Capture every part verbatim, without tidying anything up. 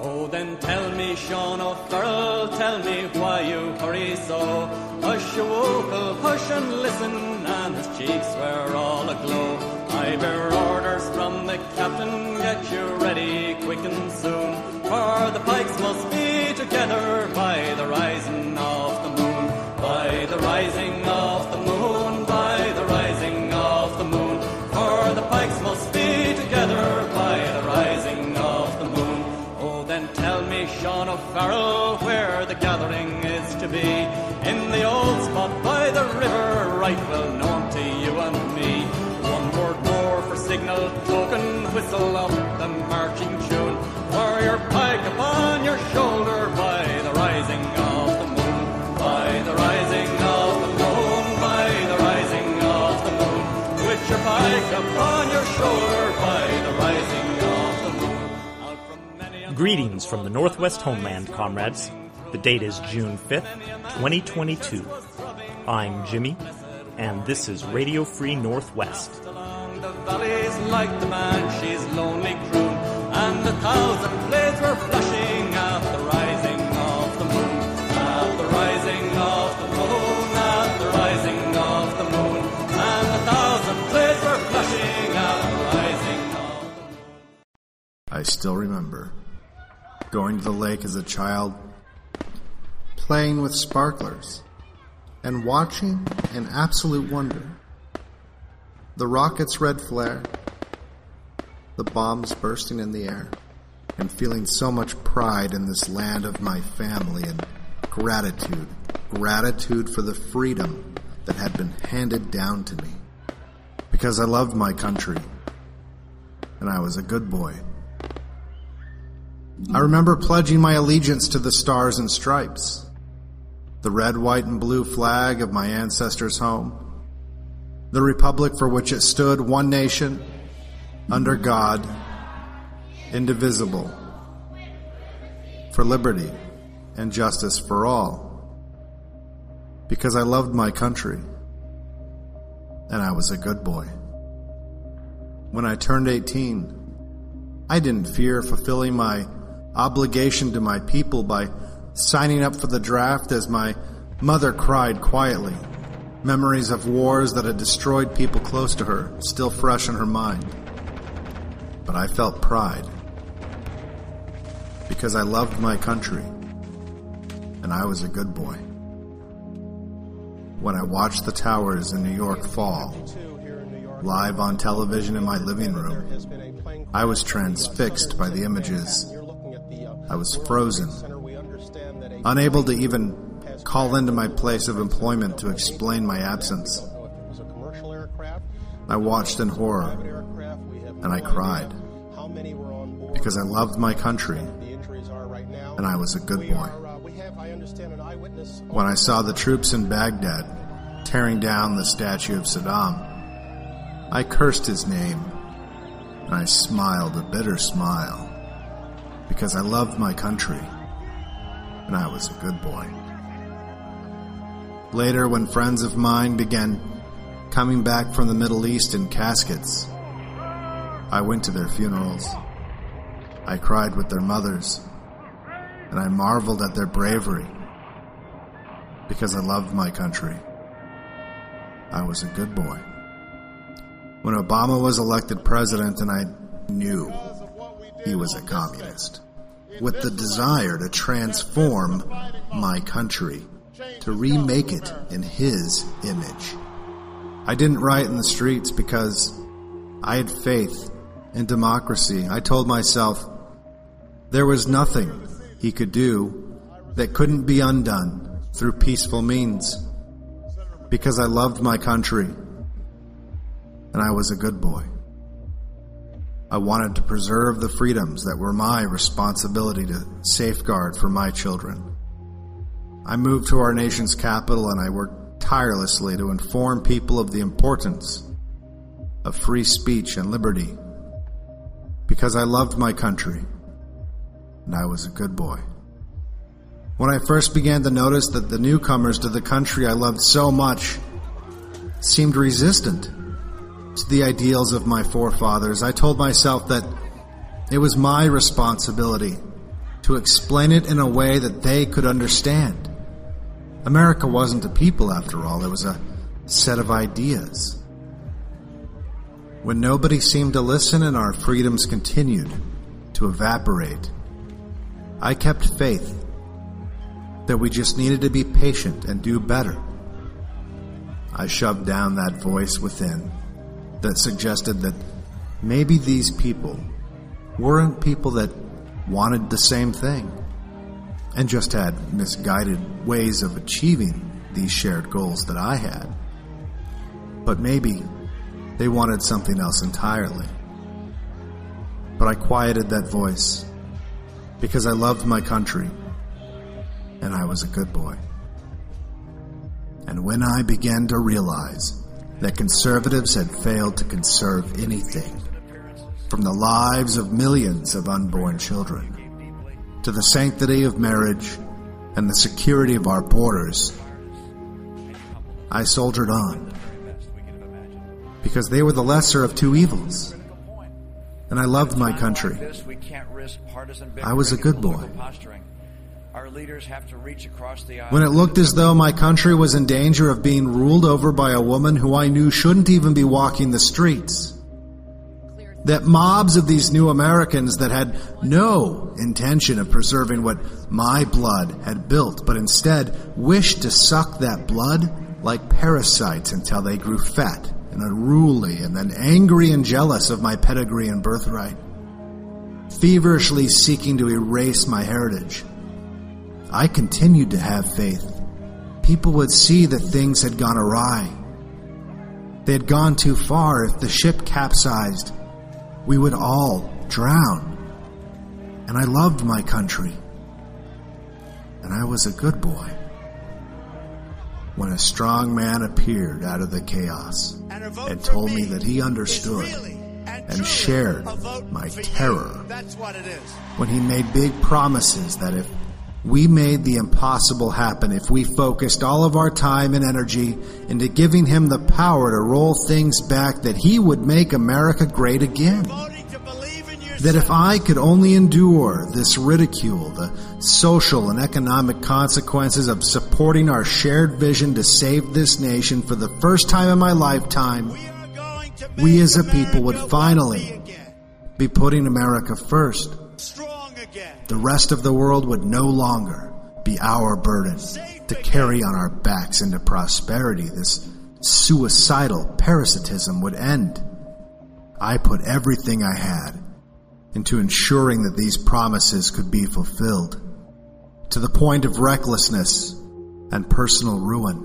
Oh, then tell me, Sean O'Farrell, tell me why you hurry so. Hush, you wokel, hush and listen, and his cheeks were all aglow. I bear orders from the captain, get you ready quick and soon, for the pikes must be together by the rising of the moon. By the rising of the moon, by the rising of the moon, for the pikes must be together by the rising of the moon. Oh, then tell me, Sean O'Farrell, where the gathering is to be. In the old spot by the river, right well known to you and me. One word more for signal token, whistle up the marching tune, for your pike upon your shoulder by the rising of the moon. By the rising of the moon, by the rising of the moon, with your pike upon your shoulder by the rising of the moon. Out from many a Greetings from the Northwest homeland, comrades. The date is June fifth, twenty twenty-two. I'm Jimmy, and this is Radio Free Northwest. Along the valleys like the banshee's lonely croon, and a thousand blades were flashing at the rising of the moon. At the rising of the moon, at the rising of the moon, and a thousand blades were flashing at the rising of the moon. I still remember going to the lake as a child, playing with sparklers, and watching in absolute wonder the rocket's red flare, the bombs bursting in the air, and feeling so much pride in this land of my family and gratitude, gratitude for the freedom that had been handed down to me, because I loved my country, and I was a good boy. I remember pledging my allegiance to the Stars and Stripes, the red, white, and blue flag of my ancestors' home, the republic for which it stood, one nation, under God, indivisible, for liberty and justice for all, because I loved my country, and I was a good boy. When I turned eighteen, I didn't fear fulfilling my obligation to my people by signing up for the draft as my mother cried quietly, memories of wars that had destroyed people close to her still fresh in her mind. But I felt pride, because I loved my country, and I was a good boy. When I watched the towers in New York fall, live on television in my living room, I was transfixed by the images. I was frozen, unable to even call into my place of employment to explain my absence. I watched in horror, and I cried, because I loved my country, and I was a good boy. When I saw the troops in Baghdad tearing down the statue of Saddam, I cursed his name, and I smiled a bitter smile, because I loved my country, and I was a good boy. Later, when friends of mine began coming back from the Middle East in caskets, I went to their funerals. I cried with their mothers, and I marveled at their bravery, because I loved my country. I was a good boy. When Obama was elected president, and I knew he was a communist, with the desire to transform my country, to remake it in his image. I didn't riot in the streets because I had faith in democracy. I told myself there was nothing he could do that couldn't be undone through peaceful means, because I loved my country, and I was a good boy. I wanted to preserve the freedoms that were my responsibility to safeguard for my children. I moved to our nation's capital, and I worked tirelessly to inform people of the importance of free speech and liberty, because I loved my country, and I was a good boy. When I first began to notice that the newcomers to the country I loved so much seemed resistant to the ideals of my forefathers, I told myself that it was my responsibility to explain it in a way that they could understand. America wasn't a people, after all. It was a set of ideas. When nobody seemed to listen and our freedoms continued to evaporate, I kept faith that we just needed to be patient and do better. I shoved down that voice within that suggested that maybe these people weren't people that wanted the same thing and just had misguided ways of achieving these shared goals that I had. But maybe they wanted something else entirely. But I quieted that voice because I loved my country and I was a good boy. And when I began to realize that conservatives had failed to conserve anything, from the lives of millions of unborn children to the sanctity of marriage and the security of our borders, I soldiered on because they were the lesser of two evils. And I loved my country. I was a good boy. When it looked as though my country was in danger of being ruled over by a woman who I knew shouldn't even be walking the streets, that mobs of these new Americans that had no intention of preserving what my blood had built, but instead wished to suck that blood like parasites until they grew fat and unruly and then angry and jealous of my pedigree and birthright, feverishly seeking to erase my heritage. I continued to have faith. People would see that things had gone awry. They had gone too far. If the ship capsized, we would all drown. And I loved my country. And I was a good boy. When a strong man appeared out of the chaos and told me that he understood and shared my terror. When he made big promises that if we made the impossible happen, if we focused all of our time and energy into giving him the power to roll things back, that he would make America great again. That if I could only endure this ridicule, the social and economic consequences of supporting our shared vision to save this nation for the first time in my lifetime, we as a people would finally be putting America first. The rest of the world would no longer be our burden to carry on our backs into prosperity. This suicidal parasitism would end. I put everything I had into ensuring that these promises could be fulfilled, to the point of recklessness and personal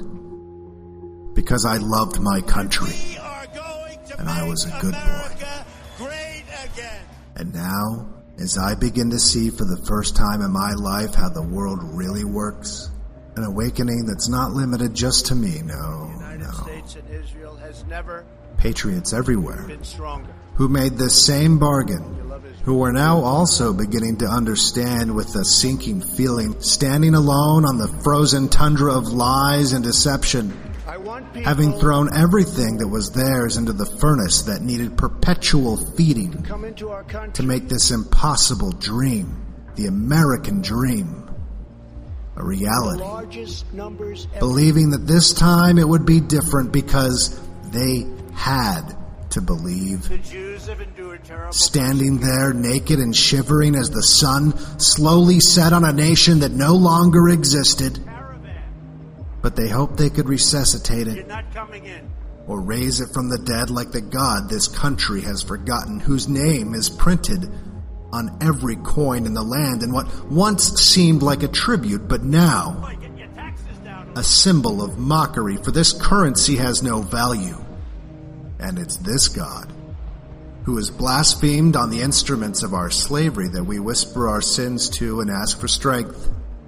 ruin, because I loved my country and I was a good boy. And now, as I begin to see for the first time in my life how the world really works, an awakening that's not limited just to me, no, no. States and Israel has never Patriots everywhere been stronger. who made this same bargain, who are now also beginning to understand with a sinking feeling, standing alone on the frozen tundra of lies and deception, I want people having thrown everything that was theirs into the furnace that needed perpetual feeding come into our country to make this impossible dream, the American dream, a reality. largest numbers ever. Believing that this time it would be different because they had to believe. The Jews have endured terrible Standing there naked and shivering as the sun slowly set on a nation that no longer existed, caravan. but they hoped they could resuscitate You're it not coming in. or raise it from the dead like the God this country has forgotten, whose name is printed on every coin in the land in what once seemed like a tribute, but now Boy, get your taxes down. a symbol of mockery, for this currency has no value. And it's this God who is blasphemed on the instruments of our slavery that we whisper our sins to and ask for strength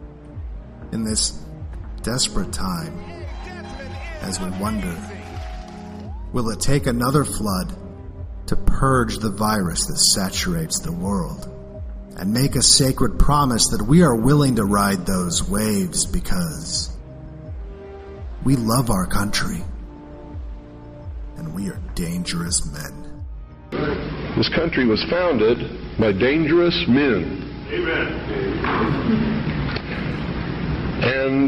in this desperate time, as we wonder, will it take another flood to purge the virus that saturates the world and make a sacred promise that we are willing to ride those waves because we love our country and we are dangerous men. This country was founded by dangerous men Amen. And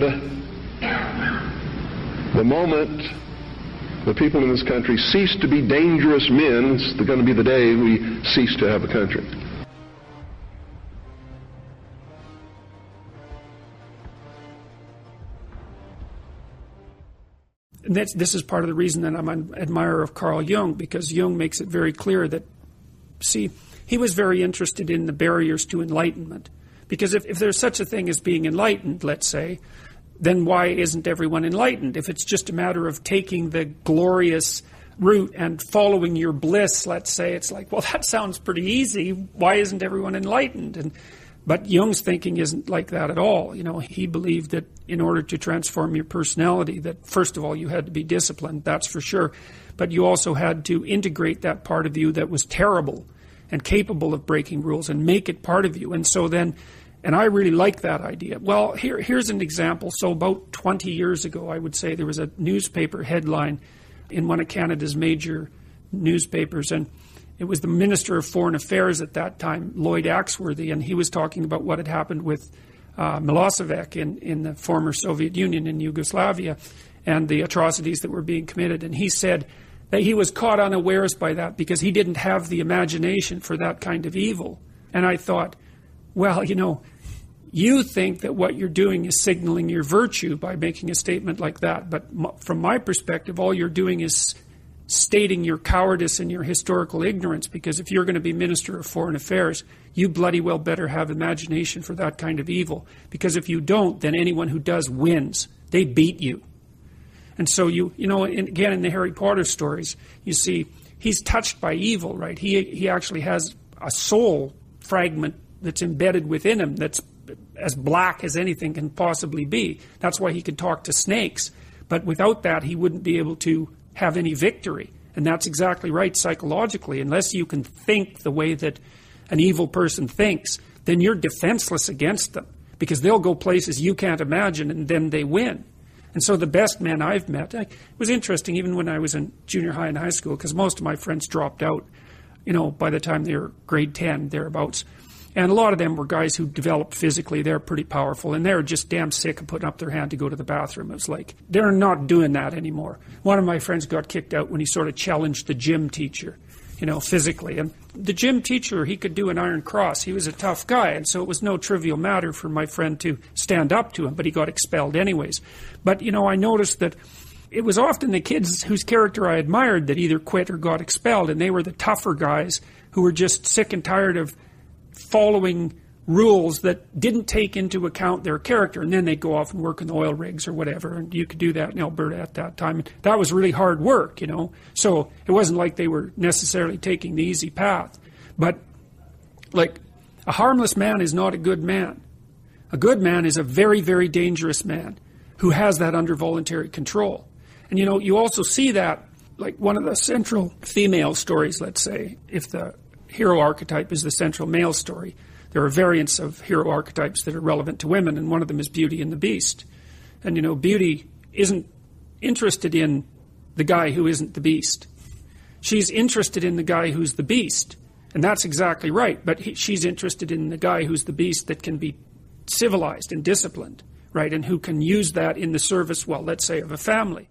the moment the people in this country cease to be dangerous men, it's going to be the day we cease to have a country. And that's, this is part of the reason that I'm an admirer of Carl Jung, because Jung makes it very clear that, see, he was very interested in the barriers to enlightenment. Because if, if there's such a thing as being enlightened, let's say, then why isn't everyone enlightened? If it's just a matter of taking the glorious route and following your bliss, let's say, it's like, well, that sounds pretty easy. Why isn't everyone enlightened? And But Jung's thinking isn't like that at all. You know, he believed that in order to transform your personality, that first of all you had to be disciplined, that's for sure. But you also had to integrate that part of you that was terrible and capable of breaking rules and make it part of you. And so then, and I really like that idea. Well, here, here's an example. So about twenty years ago, I would say, there was a newspaper headline in one of Canada's major newspapers, and it was the Minister of Foreign Affairs at that time, Lloyd Axworthy, and he was talking about what had happened with uh, Milosevic in, in the former Soviet Union in Yugoslavia and the atrocities that were being committed. And he said that he was caught unawares by that because he didn't have the imagination for that kind of evil. And I thought, well, you know, you think that what you're doing is signaling your virtue by making a statement like that. But m- from my perspective, all you're doing is stating your cowardice and your historical ignorance, because if you're going to be Minister of Foreign Affairs, you bloody well better have imagination for that kind of evil. Because if you don't, then anyone who does wins. They beat you. And so you, you know, in, again, in the Harry Potter stories, you see he's touched by evil, right? He he actually has a soul fragment that's embedded within him that's as black as anything can possibly be. That's why he could talk to snakes. But without that, he wouldn't be able to have any victory. And that's exactly right psychologically. Unless you can think the way that an evil person thinks, then you're defenseless against them, because they'll go places you can't imagine, and then they win. And so the best men I've met, I, it was interesting even when I was in junior high and high school, because most of my friends dropped out, you know, by the time they were grade ten, thereabouts. And a lot of them were guys who developed physically. They're pretty powerful, and they're just damn sick of putting up their hand to go to the bathroom. It was like, they're not doing that anymore. One of my friends got kicked out when he sort of challenged the gym teacher, you know, physically. And the gym teacher, he could do an iron cross. He was a tough guy, and so it was no trivial matter for my friend to stand up to him, but he got expelled anyways. But, you know, I noticed that it was often the kids whose character I admired that either quit or got expelled, and they were the tougher guys who were just sick and tired of following rules that didn't take into account their character, and then they'd go off and work in the oil rigs or whatever, and you could do that in Alberta at that time. And that was really hard work, you know. So it wasn't like they were necessarily taking the easy path. But, like, a harmless man is not a good man. A good man is a very, very dangerous man who has that under voluntary control. And, you know, you also see that, like, one of the central female stories, let's say, if the hero archetype is the central male story, there are variants of hero archetypes that are relevant to women, and one of them is Beauty and the Beast. And, you know, Beauty isn't interested in the guy who isn't the Beast. She's interested in the guy who's the Beast, and that's exactly right, but he, she's interested in the guy who's the Beast that can be civilized and disciplined, right, and who can use that in the service, well, let's say, of a family.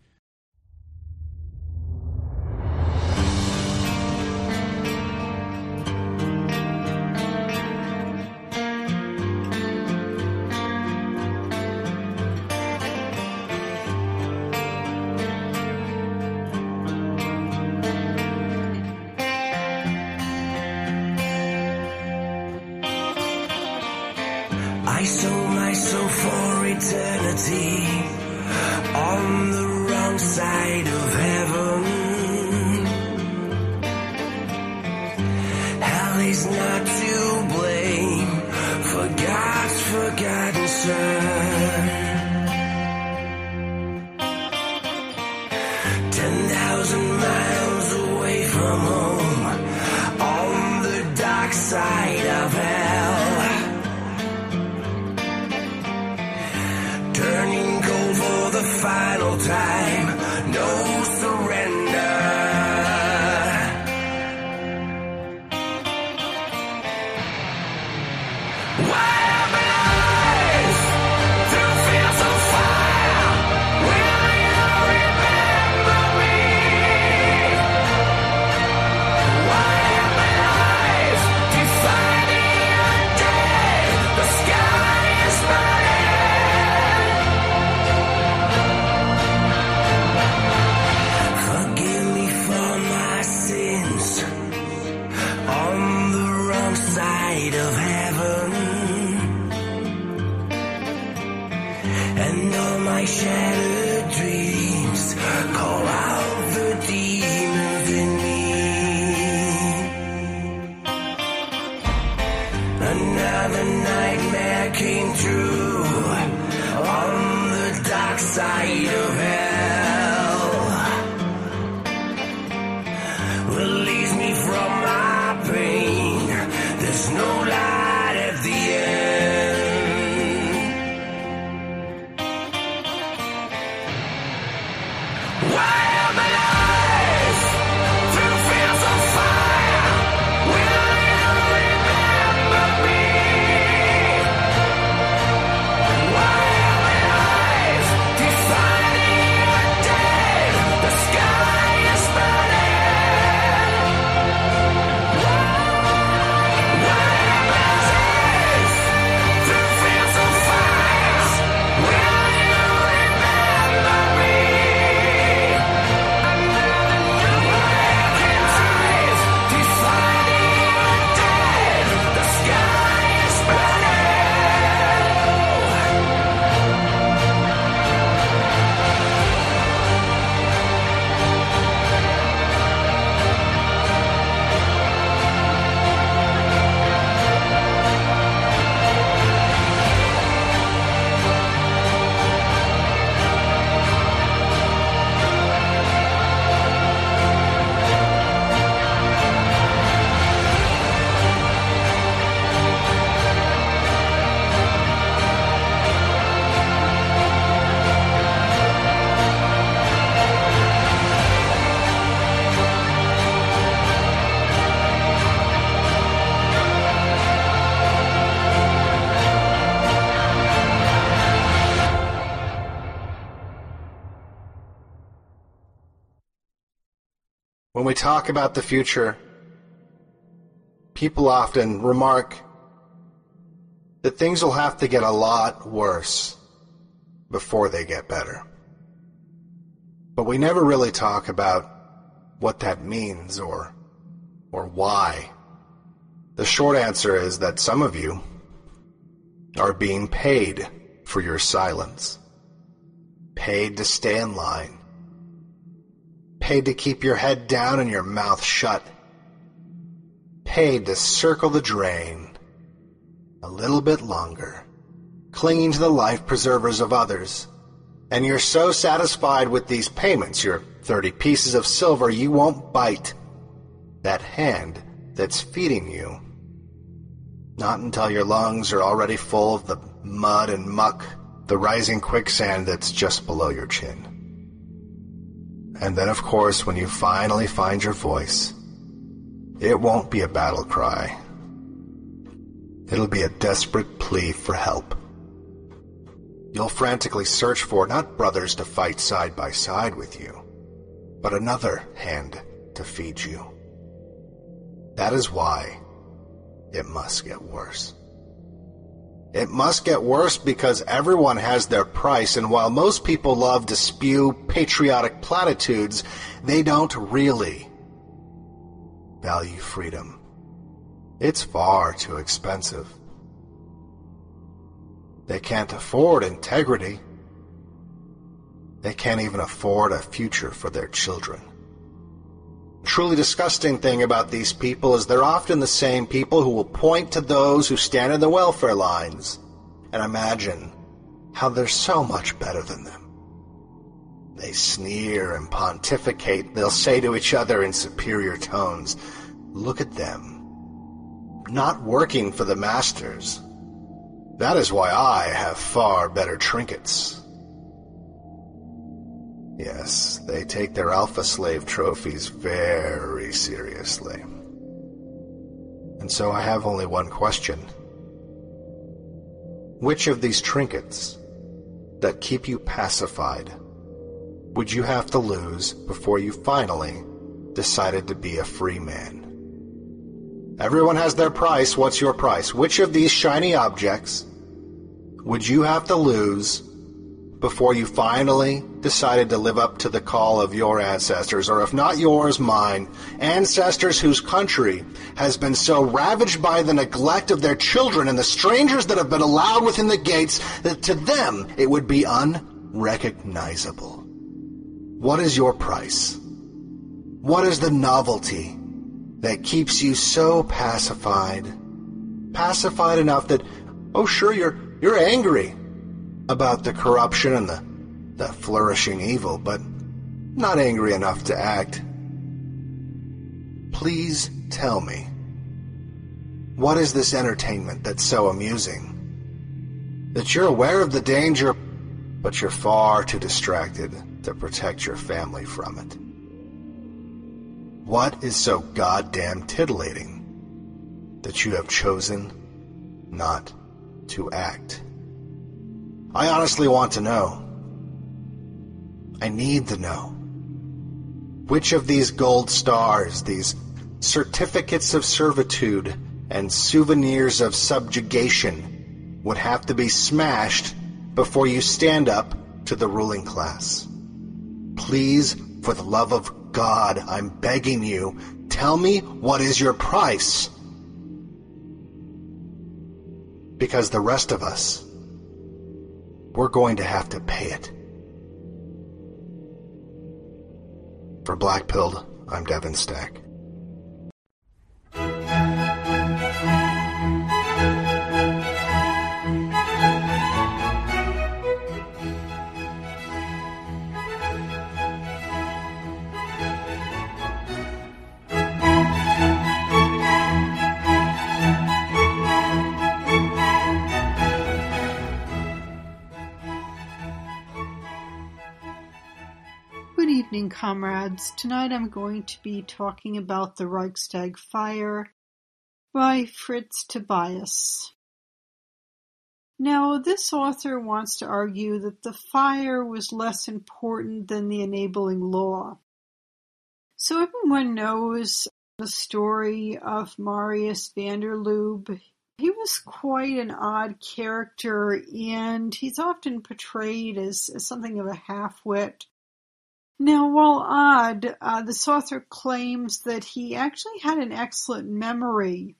I sold my soul for eternity on the wrong side of heaven. Hell is not to blame for God's forgotten son. Ten thousand miles away from home on the dark side of hell. Turning cold for the final time, no surrender. Another nightmare came true on the dark side of hell. Release me from my pain. There's no light at the end. Why am I alive? Through fields of fire, will you remember me? Why am I alive? Defining the dead, the sky is burning. Why am I alive? Through fields of fire, will you remember me? When we talk about the future, people often remark that things will have to get a lot worse before they get better. But we never really talk about what that means or or why. The short answer is that some of you are being paid for your silence, paid to stay in line, paid to keep your head down and your mouth shut, paid to circle the drain a little bit longer, clinging to the life preservers of others. And you're so satisfied with these payments, your thirty pieces of silver, you won't bite that hand that's feeding you. Not until your lungs are already full of the mud and muck, the rising quicksand that's just below your chin. And then, of course, when you finally find your voice, it won't be a battle cry. It'll be a desperate plea for help. You'll frantically search for not brothers to fight side by side with you, but another hand to feed you. That is why it must get worse. It must get worse because everyone has their price, and while most people love to spew patriotic platitudes, they don't really value freedom. It's far too expensive. They can't afford integrity. They can't even afford a future for their children. The truly disgusting thing about these people is they're often the same people who will point to those who stand in the welfare lines and imagine how they're so much better than them. They sneer and pontificate. They'll say to each other in superior tones, "Look at them, not working for the masters. That is why I have far better trinkets." Yes, they take their alpha slave trophies very seriously. And so I have only one question. Which of these trinkets that keep you pacified would you have to lose before you finally decided to be a free man? Everyone has their price. What's your price? Which of these shiny objects would you have to lose before you finally decided to live up to the call of your ancestors, or if not yours, mine, ancestors whose country has been so ravaged by the neglect of their children and the strangers that have been allowed within the gates that to them it would be unrecognizable? What is your price? What is the novelty that keeps you so pacified pacified enough that, oh sure, you're you're angry about the corruption and the, the flourishing evil, but not angry enough to act. Please tell me, what is this entertainment that's so amusing? That you're aware of the danger, but you're far too distracted to protect your family from it. What is so goddamn titillating that you have chosen not to act? I honestly want to know. I need to know. Which of these gold stars, these certificates of servitude and souvenirs of subjugation would have to be smashed before you stand up to the ruling class? Please, for the love of God, I'm begging you, tell me what is your price? Because the rest of us, we're going to have to pay it. For Black Pilled, I'm Devin Stack. Comrades, tonight I'm going to be talking about the Reichstag Fire by Fritz Tobias. Now, this author wants to argue that the fire was less important than the enabling law. So everyone knows the story of Marius van der Lubbe. He was quite an odd character, and he's often portrayed as, as something of a half-wit. Now, while odd, uh, this author claims that he actually had an excellent memory.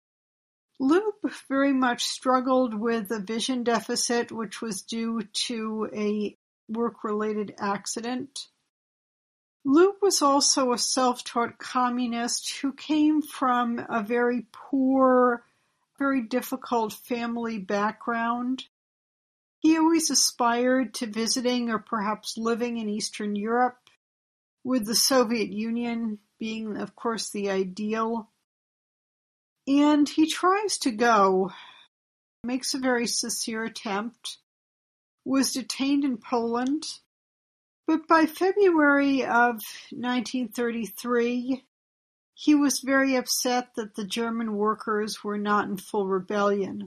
Lubbe very much struggled with a vision deficit, which was due to a work-related accident. Lubbe was also a self-taught communist who came from a very poor, very difficult family background. He always aspired to visiting or perhaps living in Eastern Europe, with the Soviet Union being, of course, the ideal. And he tries to go, makes a very sincere attempt, was detained in Poland, but by February of nineteen thirty-three, he was very upset that the German workers were not in full rebellion.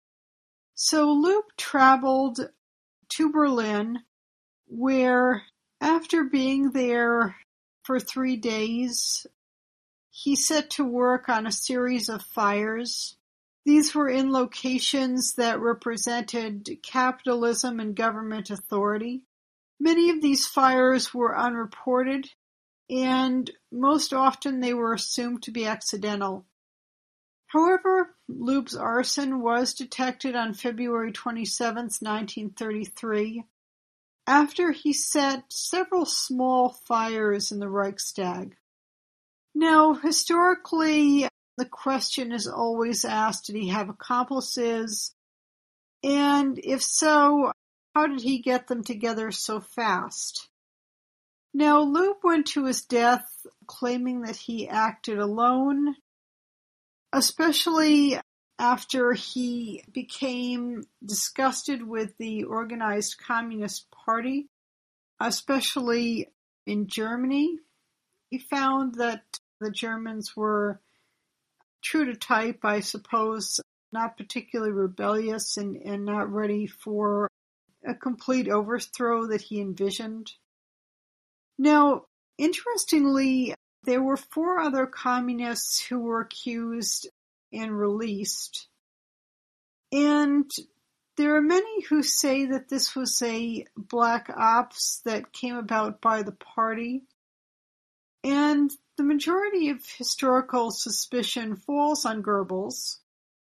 So Lubbe traveled to Berlin, where after being there for three days, he set to work on a series of fires. These were in locations that represented capitalism and government authority. Many of these fires were unreported, and most often they were assumed to be accidental. However, Lubbe's arson was detected on February twenty-seventh, nineteen thirty-three, after he set several small fires in the Reichstag. Now, historically, the question is always asked, did he have accomplices? And if so, how did he get them together so fast? Now, Lubbe went to his death claiming that he acted alone, especially after he became disgusted with the organized Communist Party, especially in Germany. He found that the Germans were true to type, I suppose, not particularly rebellious and, and not ready for a complete overthrow that he envisioned. Now, interestingly, there were four other communists who were accused and released. And there are many who say that this was a black ops that came about by the party. And the majority of historical suspicion falls on Goebbels,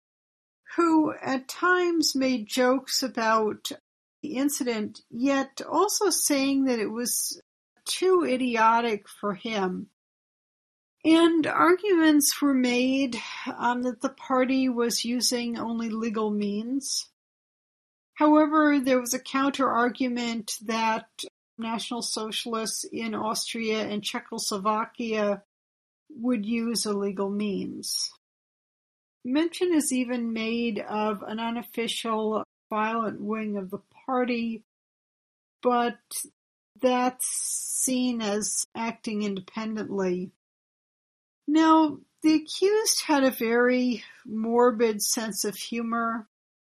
who at times made jokes about the incident, yet also saying that it was too idiotic for him. And arguments were made um, that the party was using only legal means. However, there was a counter-argument that National Socialists in Austria and Czechoslovakia would use illegal means. Mention is even made of an unofficial violent wing of the party, but that's seen as acting independently. Now, the accused had a very morbid sense of humor,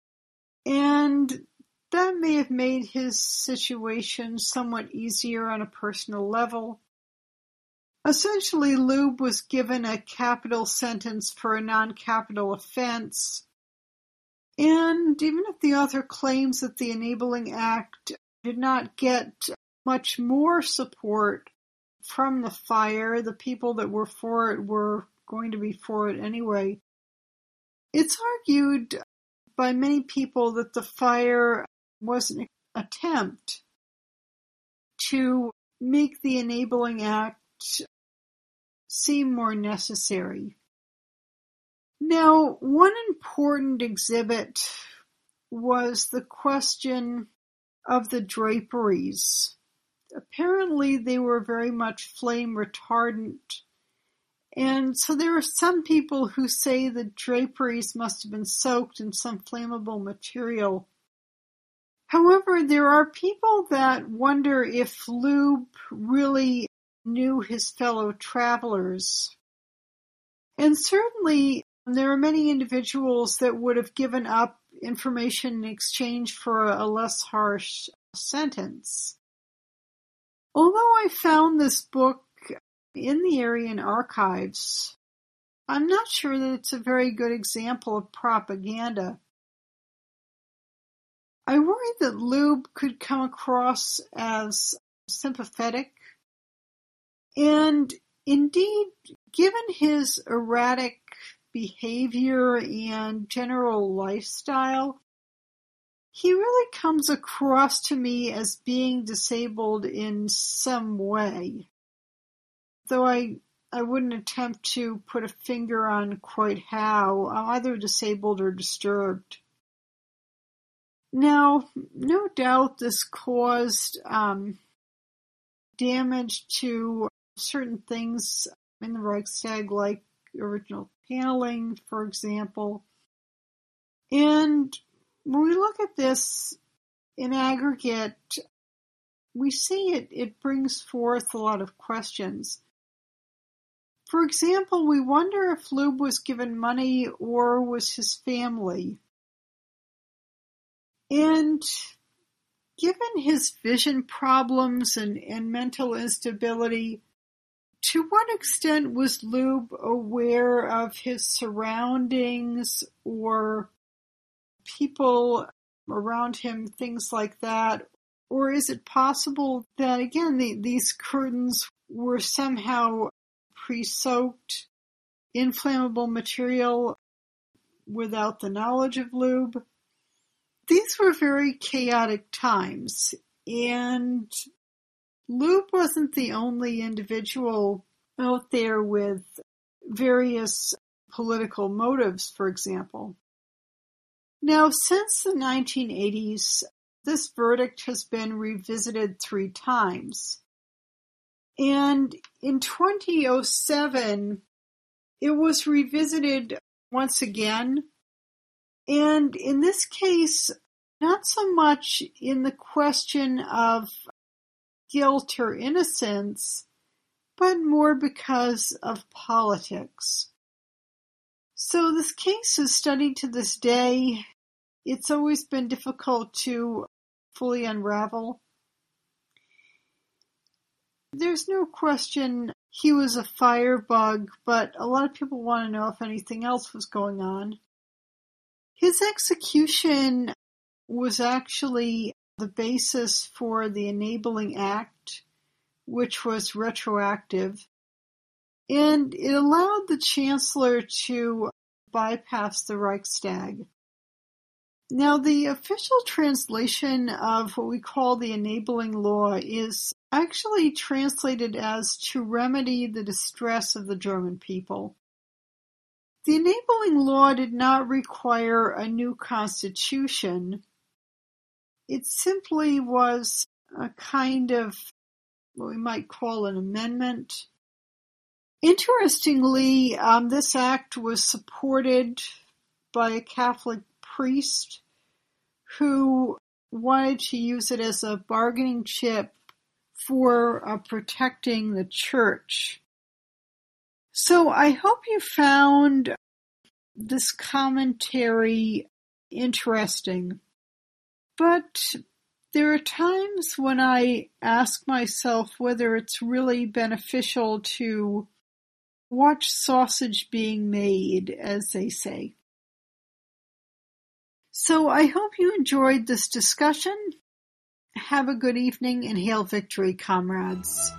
and that may have made his situation somewhat easier on a personal level. Essentially, Lube was given a capital sentence for a non-capital offense, and even if the author claims that the Enabling Act did not get much more support from the fire, the people that were for it were going to be for it anyway. It's argued by many people that the fire was an attempt to make the Enabling Act seem more necessary. Now, one important exhibit was the question of the draperies. Apparently, they were very much flame retardant, and so there are some people who say the draperies must have been soaked in some flammable material. However, there are people that wonder if Lube really knew his fellow travelers. And certainly, there are many individuals that would have given up information in exchange for a less harsh sentence. Although I found this book in the Aryan archives, I'm not sure that it's a very good example of propaganda. I worry that Lube could come across as sympathetic, and indeed, given his erratic behavior and general lifestyle, he really comes across to me as being disabled in some way, though I I wouldn't attempt to put a finger on quite how, either disabled or disturbed. Now, no doubt this caused um, damage to certain things in the Reichstag, like original paneling, for example. And when we look at this in aggregate, we see it, it brings forth a lot of questions. For example, we wonder if Lube was given money or was his family. And given his vision problems and, and mental instability, to what extent was Lube aware of his surroundings or people around him, things like that? Or is it possible that, again, the, these curtains were somehow pre-soaked in flammable material without the knowledge of Lube? These were very chaotic times, and Lube wasn't the only individual out there with various political motives, for example. Now, since the nineteen eighties, this verdict has been revisited three times. And in twenty oh seven, it was revisited once again. And in this case, not so much in the question of guilt or innocence, but more because of politics. So this case is studied to this day. It's always been difficult to fully unravel. There's no question he was a firebug, but a lot of people want to know if anything else was going on. His execution was actually the basis for the Enabling Act, which was retroactive, and it allowed the Chancellor to bypass the Reichstag. Now, the official translation of what we call the enabling law is actually translated as to remedy the distress of the German people. The enabling law did not require a new constitution. It simply was a kind of what we might call an amendment. Interestingly, um, this act was supported by a Catholic priest who wanted to use it as a bargaining chip for uh, protecting the church. So I hope you found this commentary interesting. But there are times when I ask myself whether it's really beneficial to watch sausage being made, as they say. So I hope you enjoyed this discussion. Have a good evening and hail victory, comrades.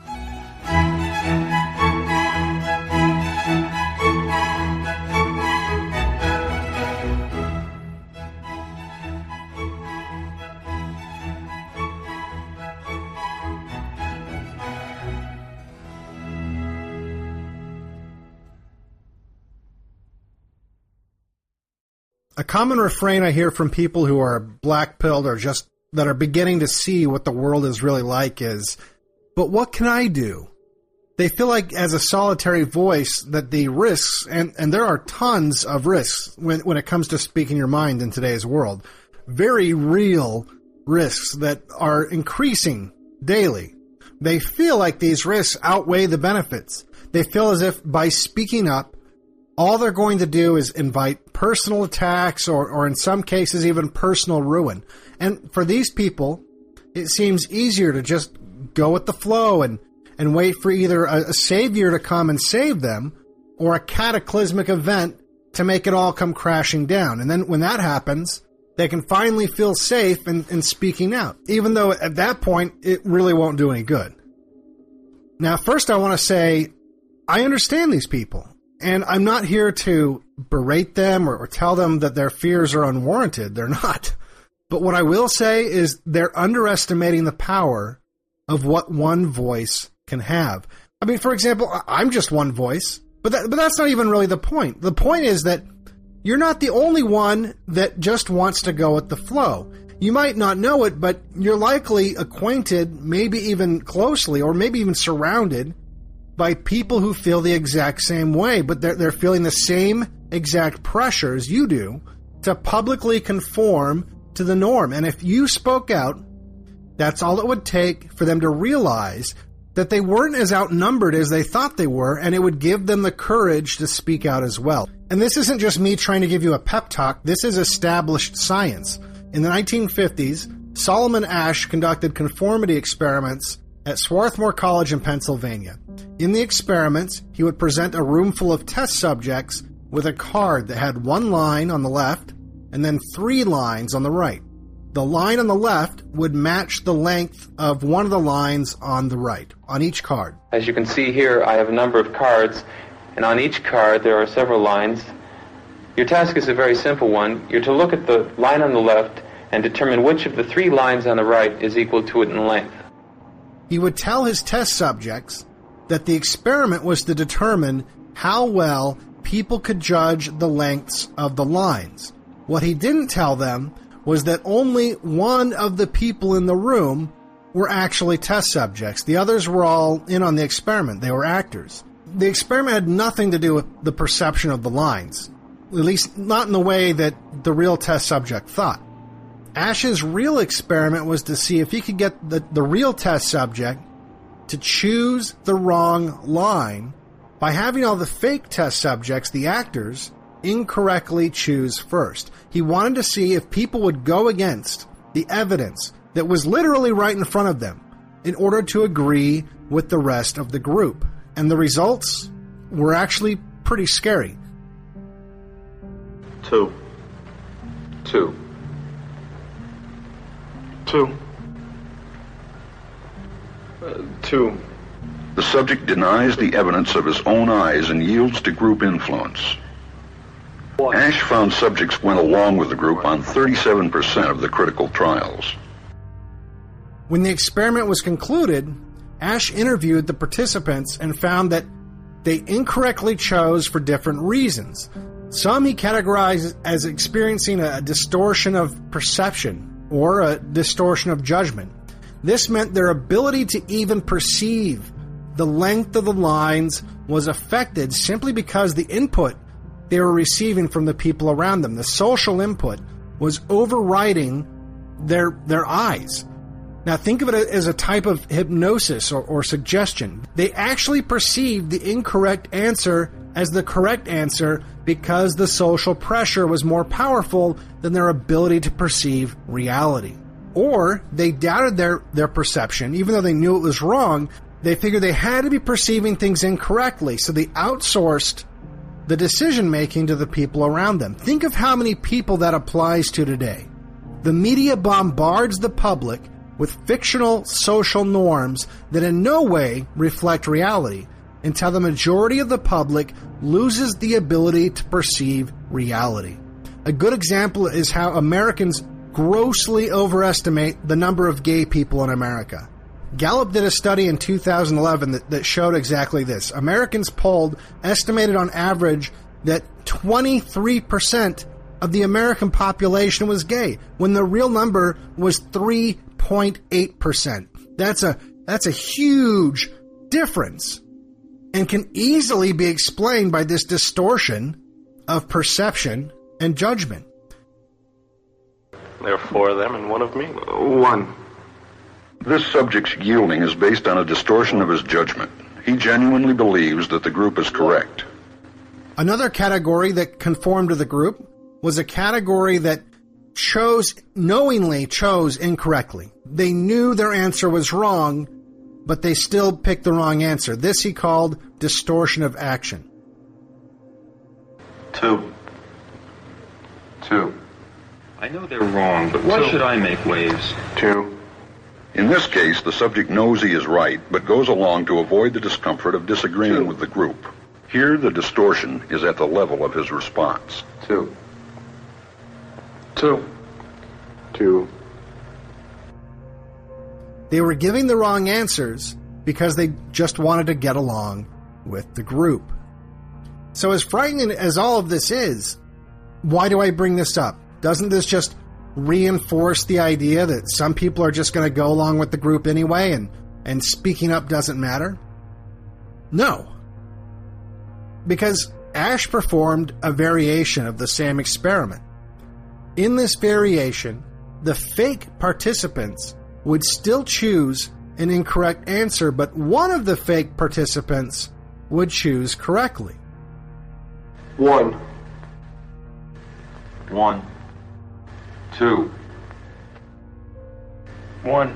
A common refrain I hear from people who are black-pilled or just that are beginning to see what the world is really like is, but what can I do? They feel like as a solitary voice that the risks, and, and there are tons of risks when, when it comes to speaking your mind in today's world, very real risks that are increasing daily. They feel like these risks outweigh the benefits. They feel as if by speaking up, all they're going to do is invite personal attacks or, or in some cases even personal ruin. And for these people, it seems easier to just go with the flow and, and wait for either a, a savior to come and save them or a cataclysmic event to make it all come crashing down. And then when that happens, they can finally feel safe in, in speaking out, even though at that point it really won't do any good. Now, first I want to say, I understand these people. And I'm not here to berate them or, or tell them that their fears are unwarranted. They're not. But what I will say is they're underestimating the power of what one voice can have. I mean, for example, I'm just one voice, but that, but that's not even really the point. The point is that you're not the only one that just wants to go with the flow. You might not know it, but you're likely acquainted, maybe even closely, or maybe even surrounded by people who feel the exact same way, but they're, they're feeling the same exact pressures you do to publicly conform to the norm. And if you spoke out, that's all it would take for them to realize that they weren't as outnumbered as they thought they were, and it would give them the courage to speak out as well. And this isn't just me trying to give you a pep talk. This is established science. In the nineteen fifties, Solomon Asch conducted conformity experiments at Swarthmore College in Pennsylvania. In the experiments, he would present a room full of test subjects with a card that had one line on the left and then three lines on the right. The line on the left would match the length of one of the lines on the right, on each card. As you can see here, I have a number of cards, and on each card there are several lines. Your task is a very simple one. You're to look at the line on the left and determine which of the three lines on the right is equal to it in length. He would tell his test subjects that the experiment was to determine how well people could judge the lengths of the lines. What he didn't tell them was that only one of the people in the room were actually test subjects. The others were all in on the experiment. They were actors. The experiment had nothing to do with the perception of the lines, at least not in the way that the real test subject thought. Asch's real experiment was to see if he could get the, the real test subject to choose the wrong line by having all the fake test subjects, the actors, incorrectly choose first. He wanted to see if people would go against the evidence that was literally right in front of them in order to agree with the rest of the group. And the results were actually pretty scary. Two. Two. Two. Uh, two. The subject denies the evidence of his own eyes and yields to group influence. Ash found subjects went along with the group on thirty-seven percent of the critical trials. When the experiment was concluded, Ash interviewed the participants and found that they incorrectly chose for different reasons. Some he categorized as experiencing a distortion of perception or a distortion of judgment. This meant their ability to even perceive the length of the lines was affected simply because the input they were receiving from the people around them, the social input, was overriding their their eyes. Now think of it as a type of hypnosis or, or suggestion. They actually perceived the incorrect answer as the correct answer because the social pressure was more powerful than their ability to perceive reality. Or they doubted their, their perception, even though they knew it was wrong. They figured they had to be perceiving things incorrectly, so they outsourced the decision-making to the people around them. Think of how many people that applies to today. The media bombards the public with fictional social norms that in no way reflect reality, until the majority of the public loses the ability to perceive reality. A good example is how Americans grossly overestimate the number of gay people in America. Gallup did a study in two thousand eleven that, that showed exactly this. Americans polled estimated on average that twenty-three percent of the American population was gay, when the real number was three point eight percent. That's a that's a huge difference, and can easily be explained by this distortion of perception and judgment. There are four of them and one of me. One. This subject's yielding is based on a distortion of his judgment. He genuinely believes that the group is correct. Another category that conformed to the group was a category that chose, knowingly chose incorrectly. They knew their answer was wrong, but they still picked the wrong answer. This he called distortion of action. Two. Two. I know they're wrong, but why Two. should I make waves? Two. In this case, the subject knows he is right, but goes along to avoid the discomfort of disagreeing Two. with the group. Here, the distortion is at the level of his response. Two. Two. Two. They were giving the wrong answers because they just wanted to get along with the group. So as frightening as all of this is, why do I bring this up? Doesn't this just reinforce the idea that some people are just going to go along with the group anyway and, and speaking up doesn't matter? No. Because Ash performed a variation of the same experiment. In this variation, the fake participants would still choose an incorrect answer, but one of the fake participants would choose correctly. One. One. Two. One.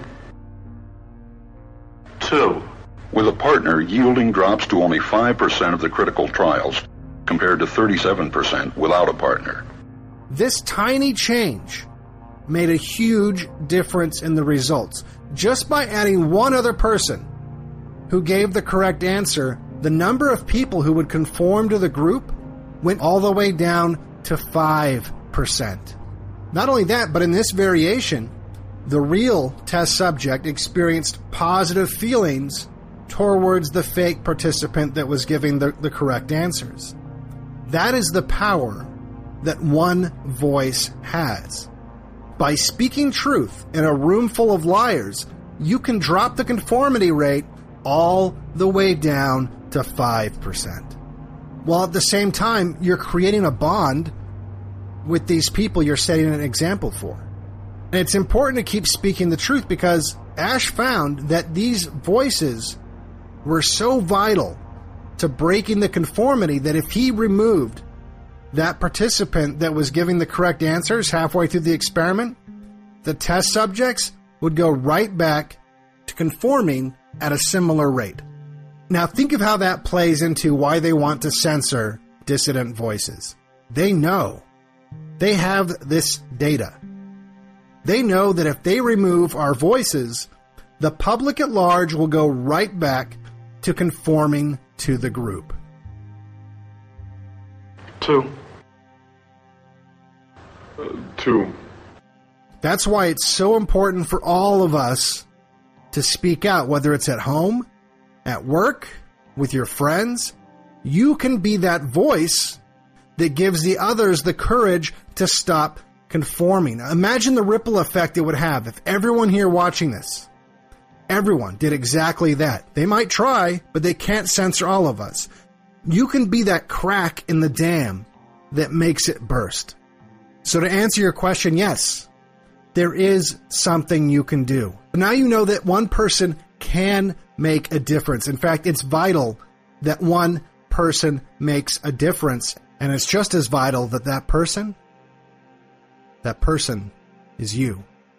Two. With a partner, yielding drops to only five percent of the critical trials, compared to thirty-seven percent without a partner. This tiny change made a huge difference in the results. Just by adding one other person who gave the correct answer, the number of people who would conform to the group went all the way down to five percent. Not only that, but in this variation, the real test subject experienced positive feelings towards the fake participant that was giving the, the correct answers. That is the power that one voice has. By speaking truth in a room full of liars, you can drop the conformity rate all the way down to five percent. While at the same time, you're creating a bond with these people you're setting an example for. And it's important to keep speaking the truth because Ash found that these voices were so vital to breaking the conformity that if he removed that participant that was giving the correct answers halfway through the experiment, the test subjects would go right back to conforming at a similar rate. Now think of how that plays into why they want to censor dissident voices. They know. They have this data. They know that if they remove our voices, the public at large will go right back to conforming to the group. Two. Uh, two. That's why it's so important for all of us to speak out, whether it's at home, at work, with your friends. You can be that voice that gives the others the courage to stop conforming. Imagine the ripple effect it would have if everyone here watching this, everyone did exactly that. They might try, but they can't censor all of us. You can be that crack in the dam that makes it burst. So to answer your question, yes, there is something you can do. Now you know that one person can make a difference. In fact, it's vital that one person makes a difference. And it's just as vital that that person, that person is you.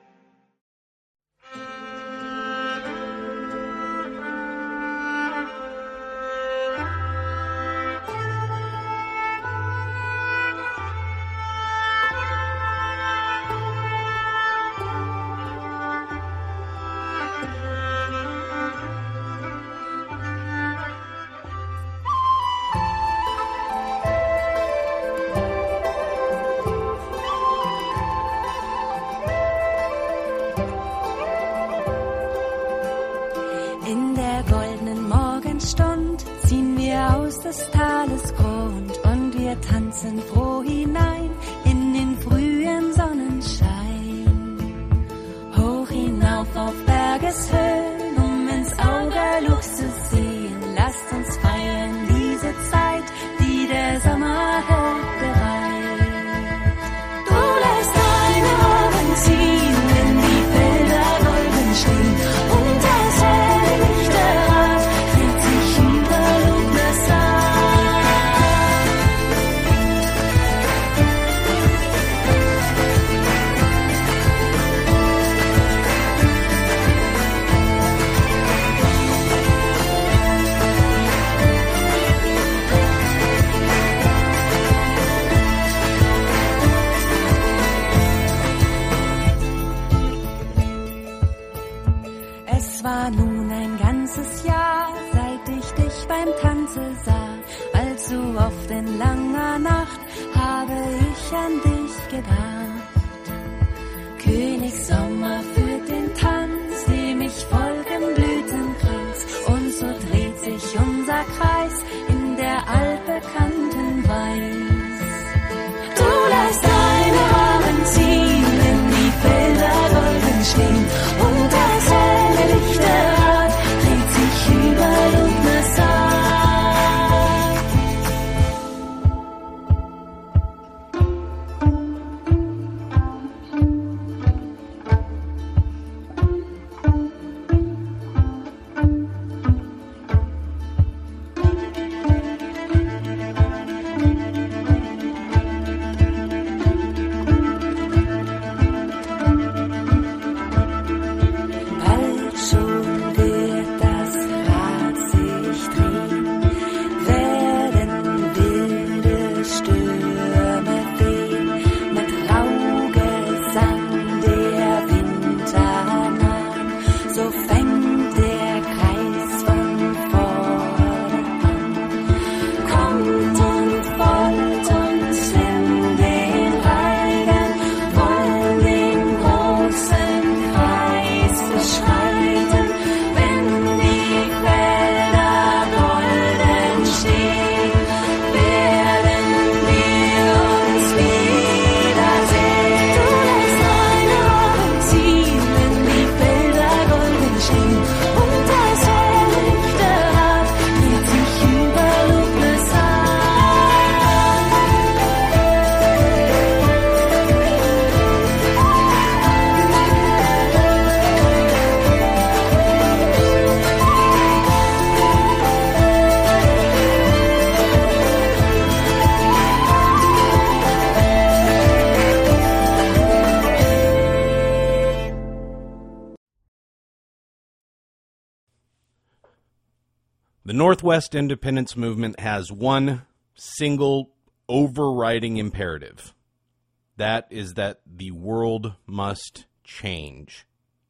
Des Tales Grund und wir tanzen froh hinein in den frühen Sonnenschein. Hoch hinauf auf Bergeshöhen, um ins Auge Luchs zu sehen. Lasst uns feiern diese Zeit, die der Sommer hält bereit. Du lässt deine Augen ziehen, wenn die Felder golden stehen und das helle Lichterrad dreht sich über Lugnes an. Es war nun ein ganzes Jahr, seit ich dich beim Tanze sah. Allzu oft in langer Nacht habe ich an dich gedacht. Königssommer führt den Tanz, dem ich folgen Blütenkranz. Und so dreht sich unser Kreis in der altbekannten Weiß. Du lässt deine Arme ziehen, wenn die Felder golden stehen und das helle Lichterrad dreht sich über Lugnes an. Bald schon wird das Rad sich drehen, werden wilde Stürme wehen, mit Raugesang der Winter naht, so fängt der Kreis von vorne an. Kommt und folgt uns in den Reigen, wollen den großen Kreis beschreiten, wenn die Felder golden stehen, werden wir uns wiedersehen. Du lässt deine Augen ziehen, wenn die Felder golden stehen und das helle Lichterrad dreht sich über Lugnes an. The Northwest Independence Movement has one single overriding imperative. That is that the world must change.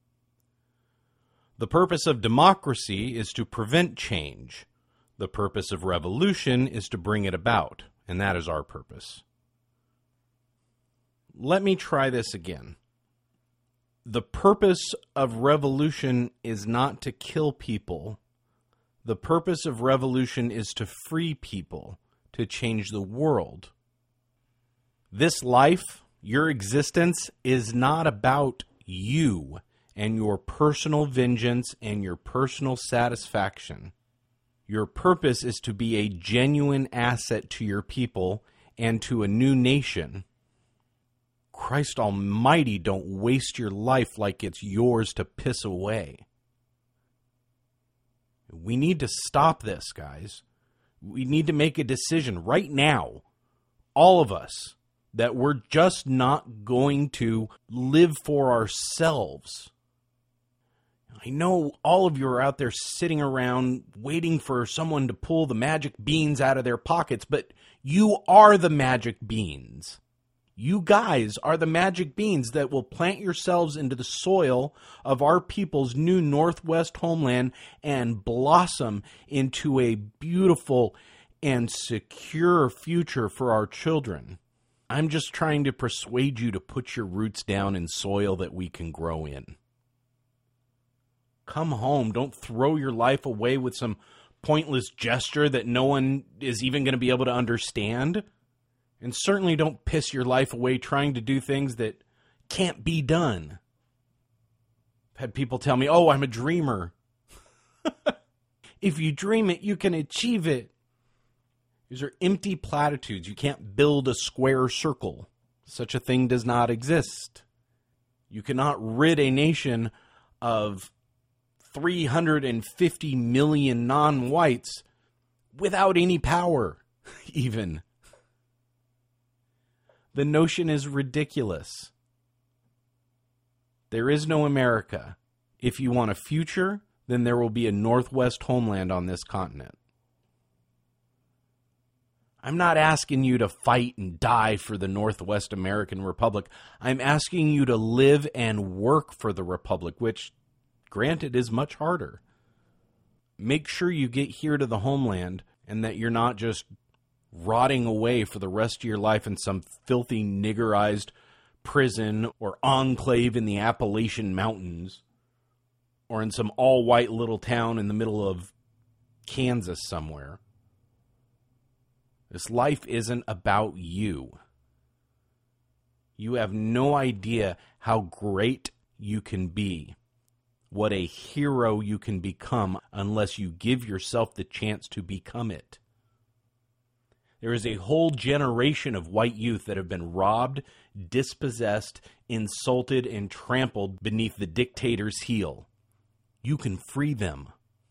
The purpose of democracy is to prevent change. The purpose of revolution is to bring it about, and that is our purpose. let me try this again. The purpose of revolution is not to kill people. The purpose of revolution is to free people, to change the world. This life, your existence, is not about you and your personal vengeance and your personal satisfaction. Your purpose is to be a genuine asset to your people and to a new nation. Christ almighty, don't waste your life like it's yours to piss away. We need to stop this, guys. We need to make a decision right now, all of us, that we're just not going to live for ourselves. I know all of you are out there sitting around waiting for someone to pull the magic beans out of their pockets, but you are the magic beans. You guys are the magic beans that will plant yourselves into the soil of our people's new Northwest homeland and blossom into a beautiful and secure future for our children. I'm just trying to persuade you to put your roots down in soil that we can grow in. Come home. Don't throw your life away with some pointless gesture that no one is even going to be able to understand. And certainly don't piss your life away trying to do things that can't be done. I've had people tell me, oh, I'm a dreamer. If you dream it, you can achieve it. These are empty platitudes. You can't build a square circle. Such a thing does not exist. You cannot rid a nation of three hundred fifty million non-whites without any power, even. The notion is ridiculous. There is no America. If you want a future, then there will be a Northwest homeland on this continent. I'm not asking you to fight and die for the Northwest American Republic. I'm asking you to live and work for the Republic, which, granted, is much harder. Make sure you get here to the homeland and that you're not just rotting away for the rest of your life in some filthy niggerized prison or enclave in the Appalachian Mountains or in some all-white little town in the middle of Kansas somewhere. This life isn't about you. You have no idea how great you can be, what a hero you can become unless you give yourself the chance to become it. There is a whole generation of white youth that have been robbed, dispossessed, insulted, and trampled beneath the dictator's heel. You can free them.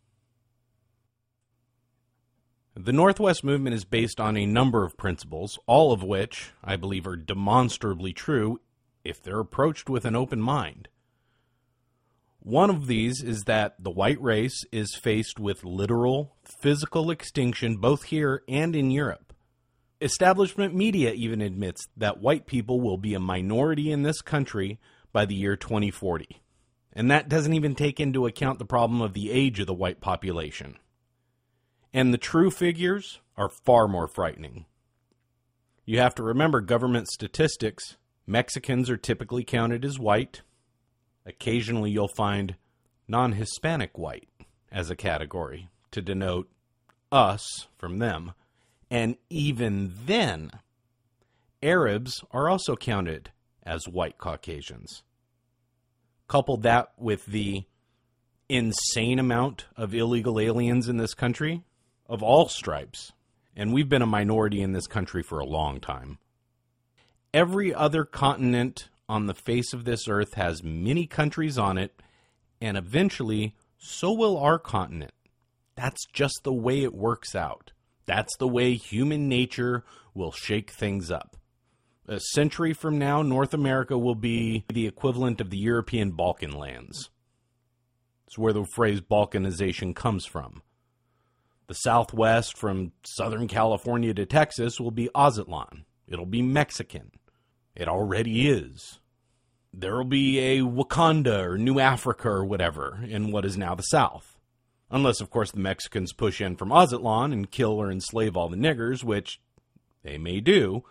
The Northwest movement is based on a number of principles, all of which I believe are demonstrably true if they're approached with an open mind. One of these is that the white race is faced with literal, physical extinction both here and in Europe. Establishment media even admits that white people will be a minority in this country by the year twenty forty. And that doesn't even take into account the problem of the age of the white population. And the true figures are far more frightening. You have to remember government statistics. Mexicans are typically counted as white. Occasionally you'll find non-Hispanic white as a category to denote us from them. And even then, Arabs are also counted as white Caucasians. Couple that with the insane amount of illegal aliens in this country, of all stripes, and we've been a minority in this country for a long time. Every other continent on the face of this earth has many countries on it, and eventually, so will our continent. That's just the way it works out. That's the way human nature will shake things up. A century from now, North America will be the equivalent of the European Balkan lands. It's where the phrase balkanization comes from. The Southwest, from Southern California to Texas, will be Aztlan. It'll be Mexican. It already is. There will be a Wakanda or New Africa or whatever in what is now the South. Unless, of course, the Mexicans push in from Aztlan and kill or enslave all the niggers, which they may do,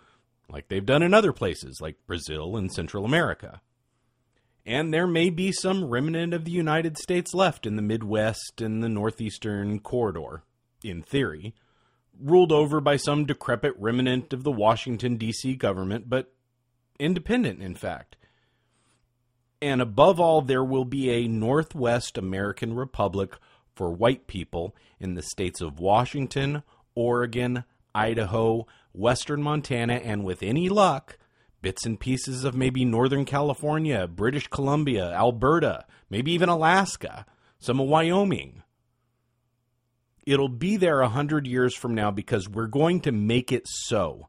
like they've done in other places like Brazil and Central America. And there may be some remnant of the United States left in the Midwest and the Northeastern corridor, in theory, ruled over by some decrepit remnant of the Washington, D C government, but independent, in fact. And above all, there will be a Northwest American Republic for white people in the states of Washington, Oregon, Idaho, Western Montana, and with any luck, bits and pieces of maybe Northern California, British Columbia, Alberta, maybe even Alaska, some of Wyoming. It'll be there a hundred years from now because we're going to make it so.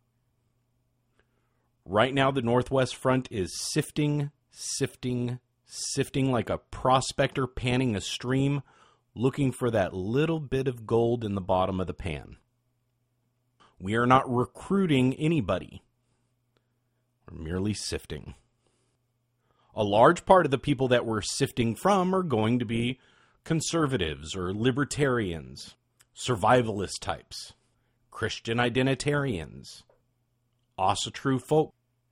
Right now, the Northwest Front is sifting, sifting, sifting like a prospector panning a stream, looking for that little bit of gold in the bottom of the pan. We are not recruiting anybody. We're merely sifting. A large part of the people that we're sifting from are going to be conservatives or libertarians, survivalist types, Christian identitarians, Ossetru folk,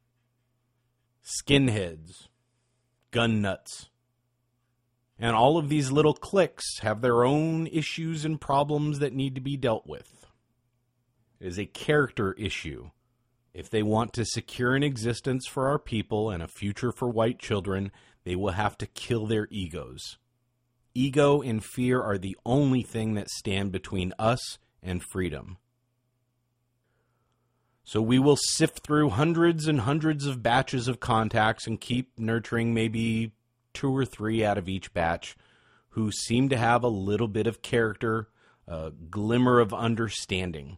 skinheads, gun nuts. And all of these little cliques have their own issues and problems that need to be dealt with. It is a character issue. If they want to secure an existence for our people and a future for white children, they will have to kill their egos. Ego and fear are the only thing that stand between us and freedom. So we will sift through hundreds and hundreds of batches of contacts and keep nurturing maybe two or three out of each batch who seem to have a little bit of character, a glimmer of understanding.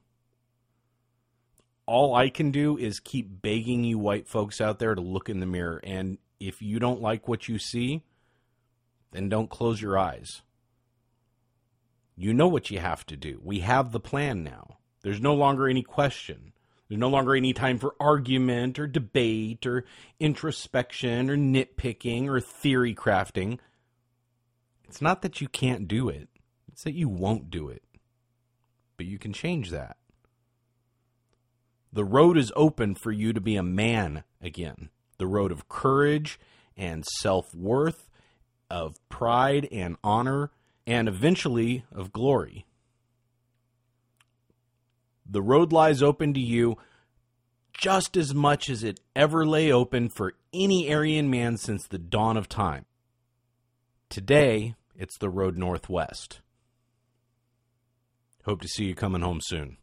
All I can do is keep begging you white folks out there to look in the mirror, and if you don't like what you see, then don't close your eyes. You know what you have to do. We have the plan now. There's no longer any question. There's no longer any time for argument or debate or introspection or nitpicking or theory crafting. It's not that you can't do it. It's that you won't do it. But you can change that. The road is open for you to be a man again. The road of courage and self-worth, of pride and honor, and eventually of glory. The road lies open to you just as much as it ever lay open for any Aryan man since the dawn of time. Today, it's the road northwest. Hope to see you coming home soon.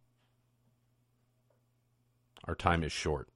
Our time is short.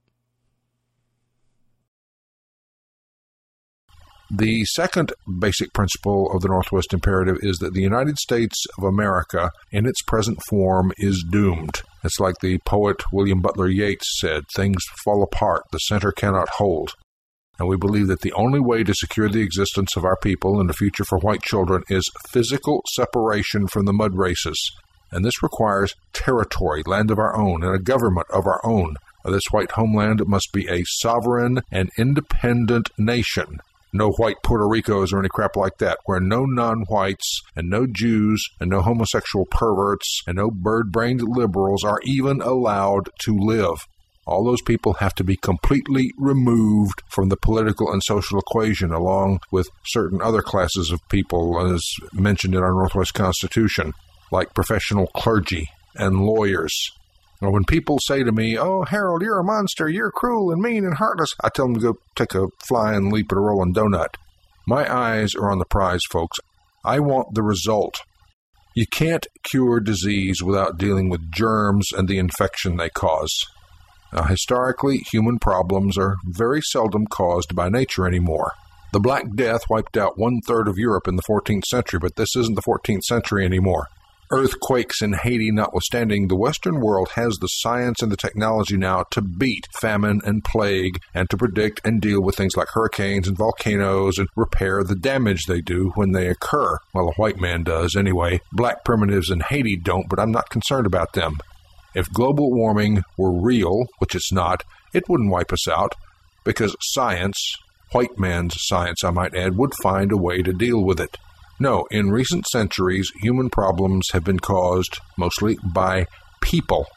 The second basic principle of the Northwest Imperative is that the United States of America, in its present form, is doomed. It's like the poet William Butler Yeats said, things fall apart, the center cannot hold. And we believe that the only way to secure the existence of our people and the future for white children is physical separation from the mud races. And this requires territory, land of our own, and a government of our own. This white homeland must be a sovereign and independent nation. No white Puerto Ricos or any crap like that, where no non-whites and no Jews and no homosexual perverts and no bird-brained liberals are even allowed to live. All those people have to be completely removed from the political and social equation, along with certain other classes of people, as mentioned in our Northwest Constitution, like professional clergy and lawyers. Now, when people say to me, oh, Harold, you're a monster, you're cruel and mean and heartless, I tell them to go take a flying leap at a rolling donut. My eyes are on the prize, folks. I want the result. You can't cure disease without dealing with germs and the infection they cause. Now, historically, human problems are very seldom caused by nature anymore. The Black Death wiped out one-third of Europe in the fourteenth century, but this isn't the fourteenth century anymore. Earthquakes in Haiti notwithstanding, the Western world has the science and the technology now to beat famine and plague and to predict and deal with things like hurricanes and volcanoes and repair the damage they do when they occur. Well, a white man does anyway. Black primitives in Haiti don't, but I'm not concerned about them. If global warming were real, which it's not, it wouldn't wipe us out, because science, white man's science I might add, would find a way to deal with it. No, in recent centuries, human problems have been caused mostly by people.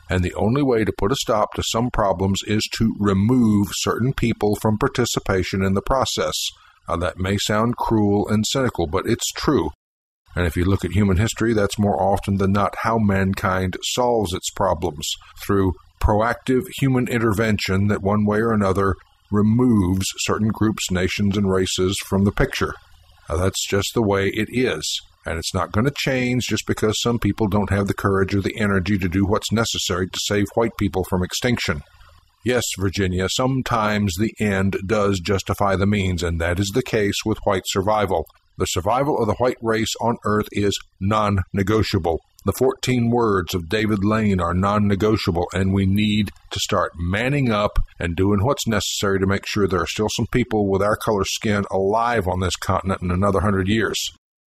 And the only way to put a stop to some problems is to remove certain people from participation in the process. Now, that may sound cruel and cynical, but it's true. And if you look at human history, that's more often than not how mankind solves its problems, through proactive human intervention that one way or another removes certain groups, nations, and races from the picture. Now, that's just the way it is. And it's not going to change just because some people don't have the courage or the energy to do what's necessary to save white people from extinction. Yes, Virginia, sometimes the end does justify the means, and that is the case with white survival. The survival of the white race on Earth is non-negotiable. The fourteen words of David Lane are non-negotiable, and we need to start manning up and doing what's necessary to make sure there are still some people with our color skin alive on this continent in another hundred years.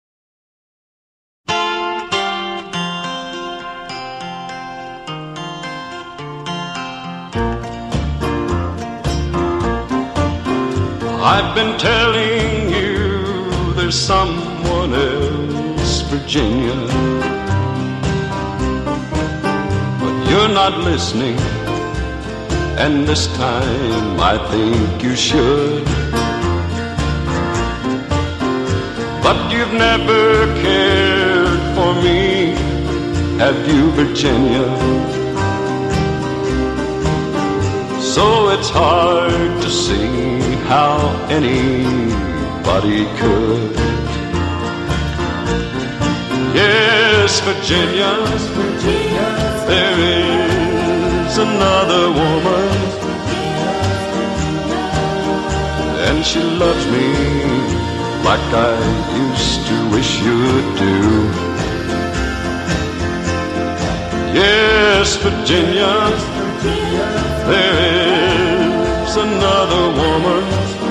I've been telling you there's someone else, Virginia, but you're not listening, and this time I think you should. But you've never cared for me, have you, Virginia? So it's hard to see how anybody could. Yes, Virginia, there is another woman, and she loves me like I used to wish you'd do. Yes, Virginia, there is another woman,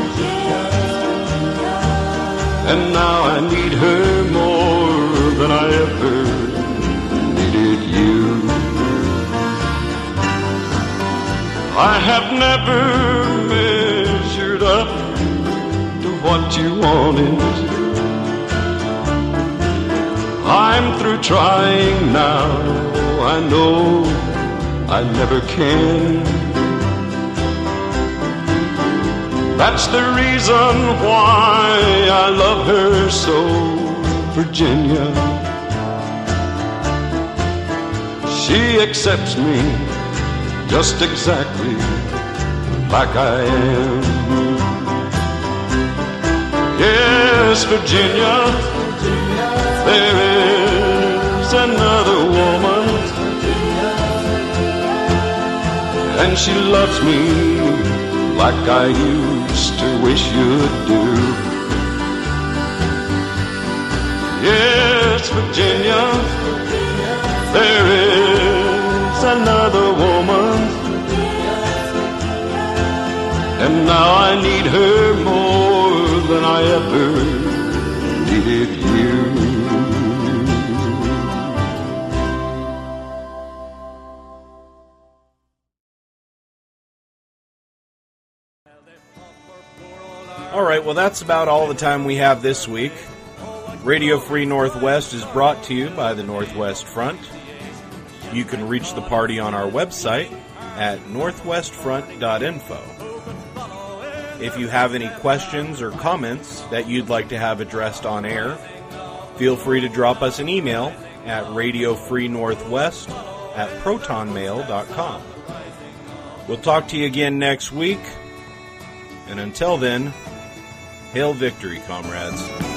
and now I need her more than I ever needed you. I have never measured up to what you wanted. I'm through trying now, I know I never can. That's the reason why I love her so, Virginia. She accepts me just exactly like I am. Yes, Virginia, there is another woman, and she loves me like I used to wish you'd do. Yes, Virginia, there is another woman, and now I need her more than I ever needed you. All right, well, that's about all the time we have this week. Radio Free Northwest is brought to you by the Northwest Front. You can reach the party on our website at northwest front dot info. If you have any questions or comments that you'd like to have addressed on air, feel free to drop us an email at radio free northwest at proton mail dot com. We'll talk to you again next week, and until then, hail victory, comrades.